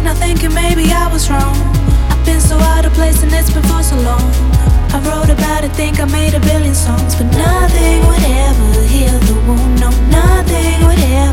Now thinking maybe I was wrong. I've been so out of place and it's been for so long. I wrote about it, think I made a billion songs, but nothing would ever heal the wound. No, nothing would ever